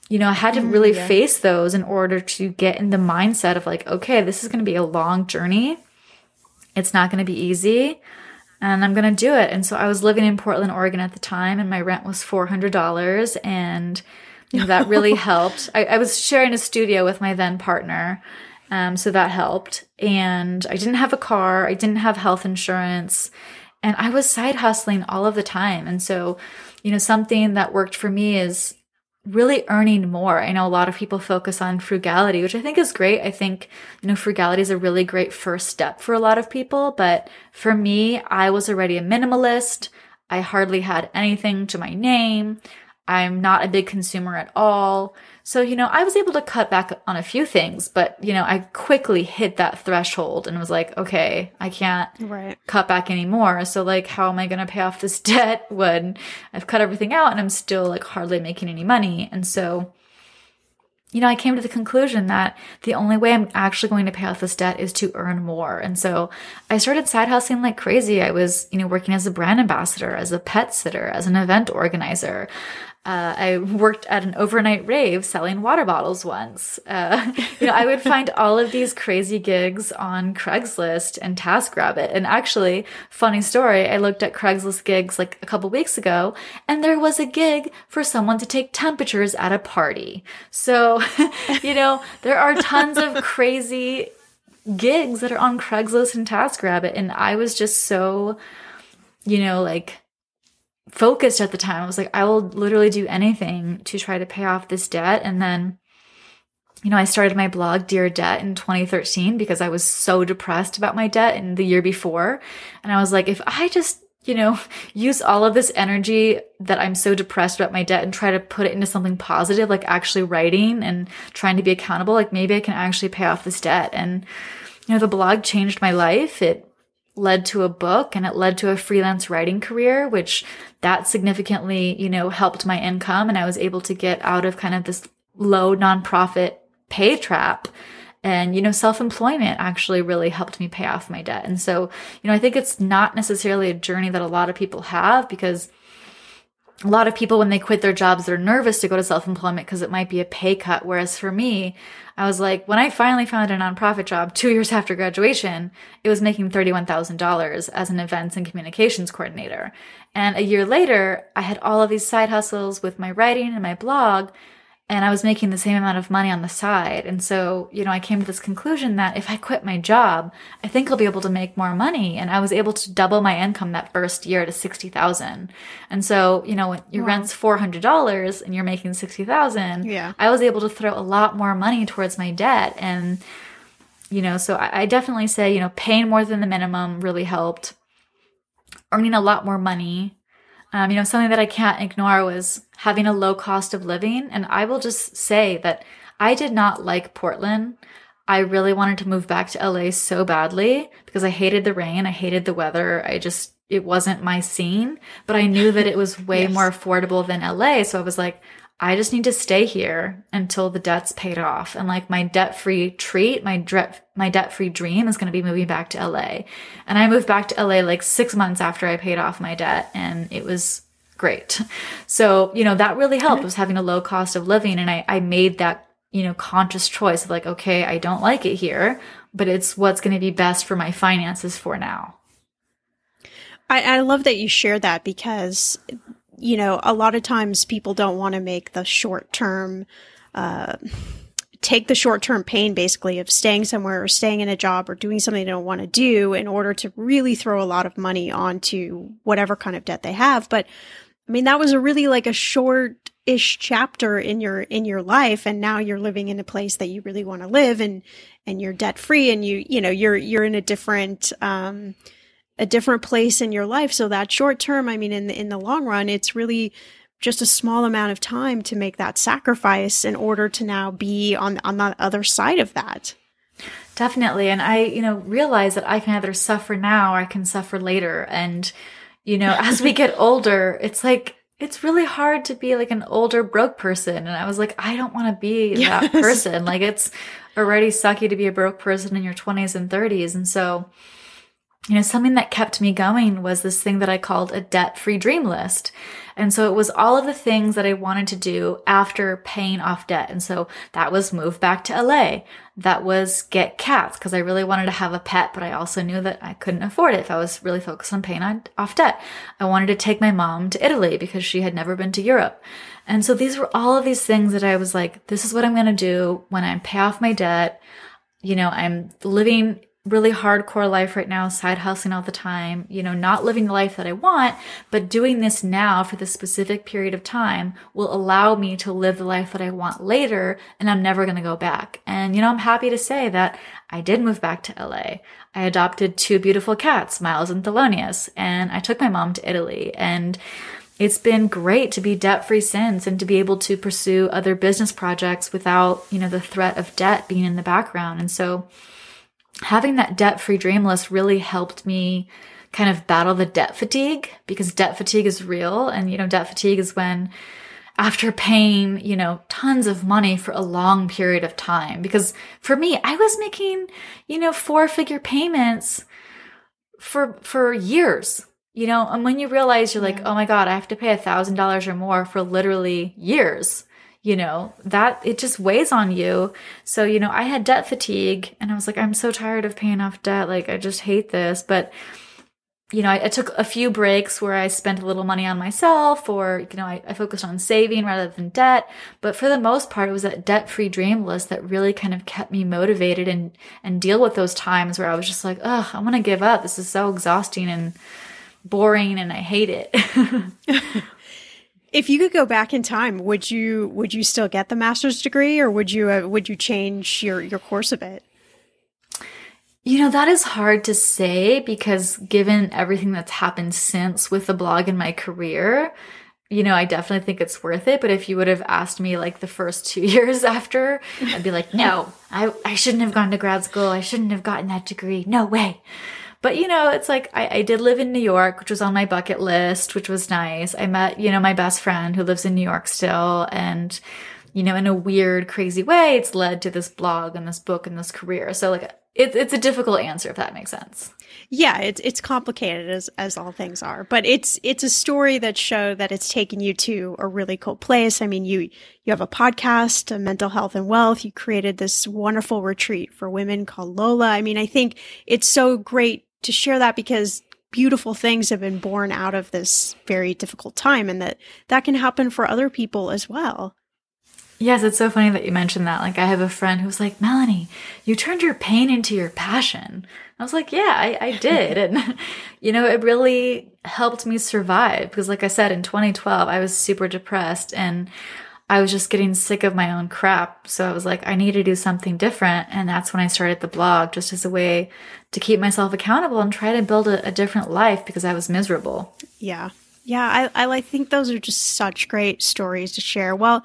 you know, I had to really yeah. face those in order to get in the mindset of like, okay, this is going to be a long journey. It's not going to be easy, and I'm going to do it. And so I was living in Portland, Oregon at the time, and my rent was four hundred dollars. And you know, that really helped. I, I was sharing a studio with my then partner. Um, so that helped. And I didn't have a car. I didn't have health insurance. And I was side hustling all of the time. And so, you know, something that worked for me is really earning more. I know a lot of people focus on frugality, which I think is great. I think, you know, frugality is a really great first step for a lot of people. But for me, I was already a minimalist. I hardly had anything to my name. I'm not a big consumer at all. So, you know, I was able to cut back on a few things, but, you know, I quickly hit that threshold and was like, okay, I can't right. cut back anymore. So like, how am I going to pay off this debt when I've cut everything out and I'm still like hardly making any money? And so, you know, I came to the conclusion that the only way I'm actually going to pay off this debt is to earn more. And so I started side hustling like crazy. I was, you know, working as a brand ambassador, as a pet sitter, as an event organizer. Uh, I worked at an overnight rave selling water bottles once. Uh, you know, I would find all of these crazy gigs on Craigslist and TaskRabbit. And actually, funny story, I looked at Craigslist gigs like a couple weeks ago, and there was a gig for someone to take temperatures at a party. So, you know, there are tons of crazy gigs that are on Craigslist and TaskRabbit. And I was just so, you know, like, focused at the time. I was like, I will literally do anything to try to pay off this debt. And then, you know, I started my blog, Dear Debt, in twenty thirteen because I was so depressed about my debt in the year before. And I was like, if I just, you know, use all of this energy that I'm so depressed about my debt and try to put it into something positive, like actually writing and trying to be accountable, like maybe I can actually pay off this debt. And, you know, the blog changed my life. It led to a book, and it led to a freelance writing career, which that significantly, you know, helped my income. And I was able to get out of kind of this low nonprofit pay trap. And, you know, self-employment actually really helped me pay off my debt. And so, you know, I think it's not necessarily a journey that a lot of people have, because a lot of people, when they quit their jobs, they're nervous to go to self-employment because it might be a pay cut. Whereas for me, I was like, when I finally found a nonprofit job two years after graduation, it was making thirty-one thousand dollars as an events and communications coordinator. And a year later, I had all of these side hustles with my writing and my blog, and I was making the same amount of money on the side. And so, you know, I came to this conclusion that if I quit my job, I think I'll be able to make more money. And I was able to double my income that first year to sixty thousand dollars. And so, you know, when your wow. rent's four hundred dollars and you're making sixty thousand dollars, yeah. I was able to throw a lot more money towards my debt. And, you know, so I, I definitely say, you know, paying more than the minimum really helped. Earning a lot more money. Um, you know, something that I can't ignore was having a low cost of living. And I will just say that I did not like Portland. I really wanted to move back to L A so badly because I hated the rain. I hated the weather. I just, it wasn't my scene, but I knew that it was way yes. more affordable than L A. So I was like, I just need to stay here until the debt's paid off. And like my debt-free treat, my debt, my debt-free dream is going to be moving back to L A. And I moved back to L A like six months after I paid off my debt, and it was great. So, you know, that really helped, was having a low cost of living. And I, I made that, you know, conscious choice of like, okay, I don't like it here, but it's what's going to be best for my finances for now. I, I love that you share that, because you know, a lot of times people don't want to make the short term, uh, take the short term pain basically of staying somewhere or staying in a job or doing something they don't want to do in order to really throw a lot of money onto whatever kind of debt they have. But I mean, that was a really like a short ish chapter in your, in your life. And now you're living in a place that you really want to live, and, and you're debt free, and you, you know, you're, you're in a different, um, a different place in your life. So that short term, I mean, in the, in the long run, it's really just a small amount of time to make that sacrifice in order to now be on, on the other side of that. Definitely. And I, you know, realize that I can either suffer now or I can suffer later. And, you know, as we get older, it's like, it's really hard to be like an older broke person. And I was like, I don't want to be yes. that person. Like, it's already sucky to be a broke person in your twenties and thirties. And so, you know, something that kept me going was this thing that I called a debt-free dream list. And so it was all of the things that I wanted to do after paying off debt. And so that was move back to L A. That was get cats because I really wanted to have a pet, but I also knew that I couldn't afford it if I was really focused on paying on, off debt. I wanted to take my mom to Italy because she had never been to Europe. And so these were all of these things that I was like, this is what I'm going to do when I pay off my debt. You know, I'm living really hardcore life right now, side hustling all the time, you know, not living the life that I want, but doing this now for this specific period of time will allow me to live the life that I want later, and I'm never going to go back. And, you know, I'm happy to say that I did move back to L A. I adopted two beautiful cats, Miles and Thelonious, and I took my mom to Italy. And it's been great to be debt-free since and to be able to pursue other business projects without, you know, the threat of debt being in the background. And so having that debt-free dream list really helped me kind of battle the debt fatigue, because debt fatigue is real. And, you know, debt fatigue is when after paying, you know, tons of money for a long period of time, because for me, I was making, you know, four figure payments for, for years, you know, and when you realize you're like, oh my God, I have to pay a thousand dollars or more for literally years. You know, that it just weighs on you. So, you know, I had debt fatigue and I was like, I'm so tired of paying off debt. Like, I just hate this. But, you know, I, I took a few breaks where I spent a little money on myself, or, you know, I, I focused on saving rather than debt. But for the most part, it was that debt-free dream list that really kind of kept me motivated and, and deal with those times where I was just like, oh, I want to give up. This is so exhausting and boring and I hate it. If you could go back in time, would you would you still get the master's degree, or would you uh, would you change your, your course of it? You know, that is hard to say, because given everything that's happened since with the blog and my career, you know, I definitely think it's worth it. But if you would have asked me like the first two years after, I'd be like, no, I, I shouldn't have gone to grad school. I shouldn't have gotten that degree. No way. But, you know, it's like I, I did live in New York, which was on my bucket list, which was nice. I met, you know, my best friend who lives in New York still. And, you know, in a weird, crazy way, it's led to this blog and this book and this career. So like it, it's a difficult answer, if that makes sense. Yeah, it's it's complicated as as all things are, but it's it's a story that shows that it's taken you to a really cool place. I mean, you you have a podcast, a mental health and wealth. You created this wonderful retreat for women called Lola. I mean, I think it's so great to share that, because beautiful things have been born out of this very difficult time, and that that can happen for other people as well. Yes, it's so funny that you mentioned that. Like, I have a friend who's like, Melanie, you turned your pain into your passion. I was like, yeah, I, I did. And, you know, it really helped me survive, because like I said, in twenty twelve, I was super depressed and I was just getting sick of my own crap. So I was like, I need to do something different. And that's when I started the blog, just as a way to keep myself accountable and try to build a, a different life, because I was miserable. Yeah. Yeah. I, I think those are just such great stories to share. Well,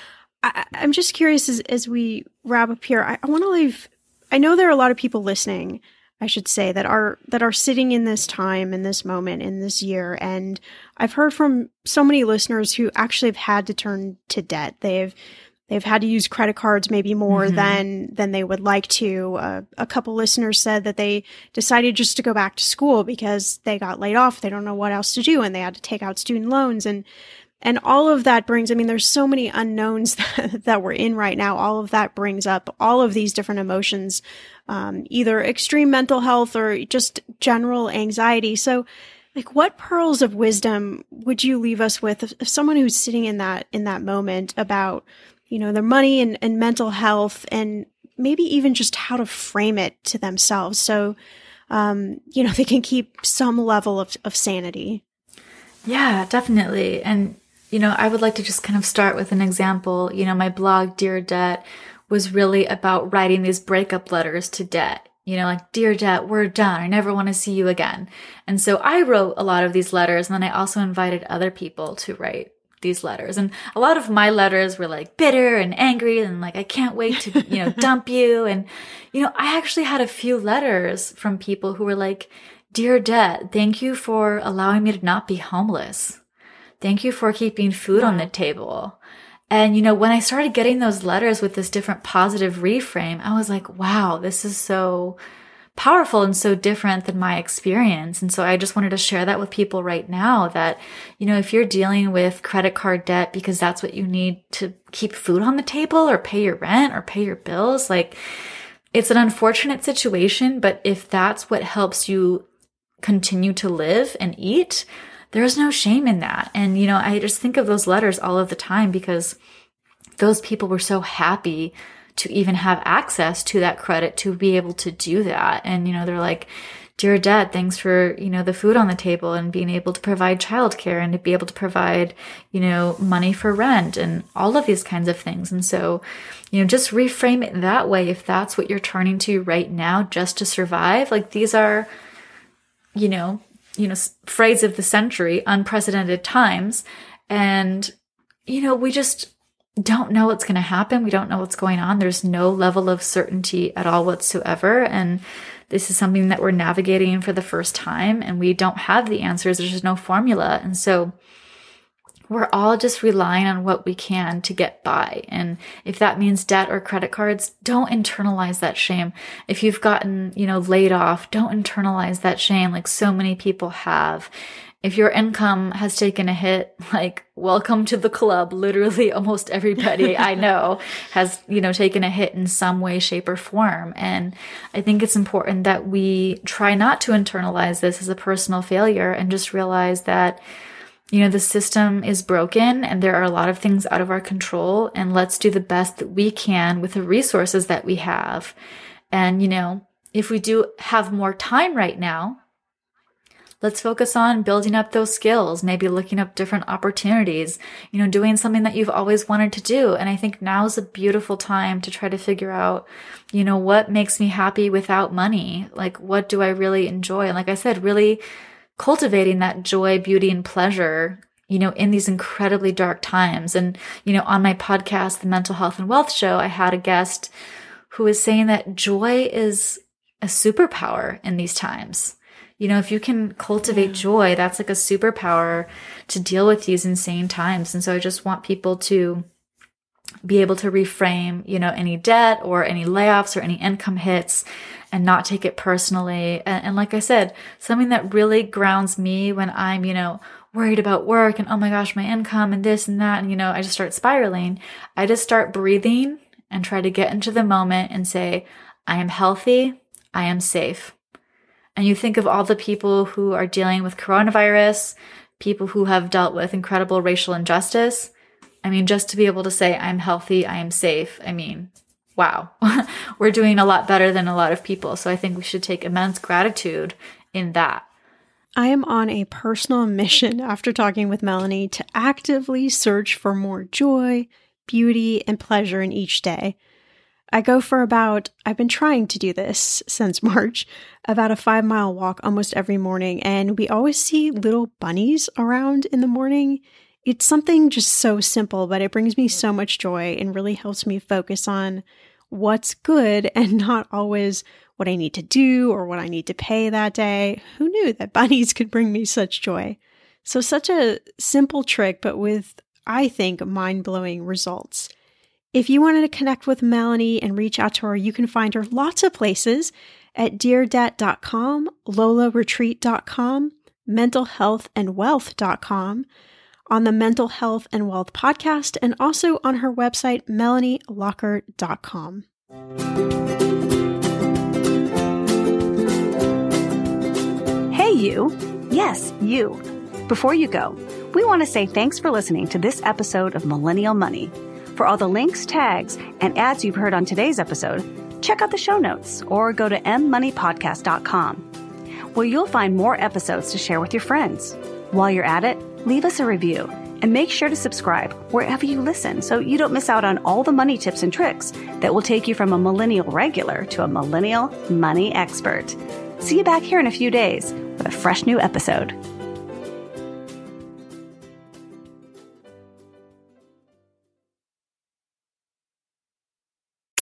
I, I'm just curious, as, as we wrap up here, I, I want to leave, I know there are a lot of people listening, I should say, that are that are sitting in this time, in this moment, in this year. And I've heard from so many listeners who actually have had to turn to debt. They've they've had to use credit cards maybe more mm-hmm. than than they would like to. Uh, a couple listeners said that they decided just to go back to school because they got laid off. They don't know what else to do, and they had to take out student loans. And And all of that brings, I mean, there's so many unknowns that, that we're in right now. All of that brings up all of these different emotions, um, either extreme mental health or just general anxiety. So, like, what pearls of wisdom would you leave us with if, if someone who's sitting in that, in that moment about, you know, their money and, and mental health, and maybe even just how to frame it to themselves so, um, you know, they can keep some level of, of sanity? Yeah, definitely. And you know, I would like to just kind of start with an example. You know, my blog, Dear Debt, was really about writing these breakup letters to debt. You know, like, Dear Debt, we're done. I never want to see you again. And so I wrote a lot of these letters, and then I also invited other people to write these letters. And a lot of my letters were like bitter and angry and like, I can't wait to, you know, dump you. And, you know, I actually had a few letters from people who were like, Dear Debt, thank you for allowing me to not be homeless. Thank you for keeping food on the table. And, you know, when I started getting those letters with this different positive reframe, I was like, wow, this is so powerful and so different than my experience. And so I just wanted to share that with people right now that, you know, if you're dealing with credit card debt because that's what you need to keep food on the table or pay your rent or pay your bills, like it's an unfortunate situation. But if that's what helps you continue to live and eat, there's no shame in that. And, you know, I just think of those letters all of the time because those people were so happy to even have access to that credit, to be able to do that. And, you know, they're like, dear dad, thanks for, you know, the food on the table and being able to provide childcare and to be able to provide, you know, money for rent and all of these kinds of things. And so, you know, just reframe it that way. If that's what you're turning to right now, just to survive, like these are, you know, you know, phrase of the century, unprecedented times. And, you know, we just don't know what's going to happen. We don't know what's going on. There's no level of certainty at all whatsoever. And this is something that we're navigating for the first time, and we don't have the answers. There's just no formula. And so we're all just relying on what we can to get by. And if that means debt or credit cards, don't internalize that shame. If you've gotten, you know, laid off, don't internalize that shame like so many people have. If your income has taken a hit, like welcome to the club. Literally almost everybody I know has, you know, taken a hit in some way, shape, or form. And I think it's important that we try not to internalize this as a personal failure and just realize that, you know, the system is broken and there are a lot of things out of our control, and let's do the best that we can with the resources that we have. And, you know, if we do have more time right now, let's focus on building up those skills, maybe looking up different opportunities, you know, doing something that you've always wanted to do. And I think now is a beautiful time to try to figure out, you know, what makes me happy without money? Like, what do I really enjoy? And like I said, really cultivating that joy, beauty, and pleasure, you know, in these incredibly dark times. And, you know, on my podcast, the Mental Health and Wealth Show, I had a guest who was saying that joy is a superpower in these times. You know, if you can cultivate yeah. joy, that's like a superpower to deal with these insane times. And so I just want people to be able to reframe, you know, any debt or any layoffs or any income hits and not take it personally. And, and like I said, something that really grounds me when I'm, you know, worried about work and, oh my gosh, my income and this and that. And, you know, I just start spiraling. I just start breathing and try to get into the moment and say, I am healthy. I am safe. And you think of all the people who are dealing with coronavirus, people who have dealt with incredible racial injustice. I mean, just to be able to say, I'm healthy, I am safe. I mean, wow, we're doing a lot better than a lot of people. So I think we should take immense gratitude in that. I am on a personal mission after talking with Melanie to actively search for more joy, beauty, and pleasure in each day. I go for about, I've been trying to do this since March, about a five mile walk almost every morning. And we always see little bunnies around in the morning. It's something just so simple, but it brings me so much joy and really helps me focus on what's good and not always what I need to do or what I need to pay that day. Who knew that bunnies could bring me such joy? So such a simple trick, but with, I think, mind-blowing results. If you wanted to connect with Melanie and reach out to her, you can find her lots of places at dear debt dot com, lola retreat dot com, mental health and wealth dot com, on the Mental Health and Wealth podcast, and also on her website, melanie lockert dot com. Hey, you. Yes, you. Before you go, we want to say thanks for listening to this episode of Millennial Money. For all the links, tags, and ads you've heard on today's episode, check out the show notes or go to m money podcast dot com, where you'll find more episodes to share with your friends. While you're at it, leave us a review and make sure to subscribe wherever you listen so you don't miss out on all the money tips and tricks that will take you from a millennial regular to a millennial money expert. See you back here in a few days with a fresh new episode.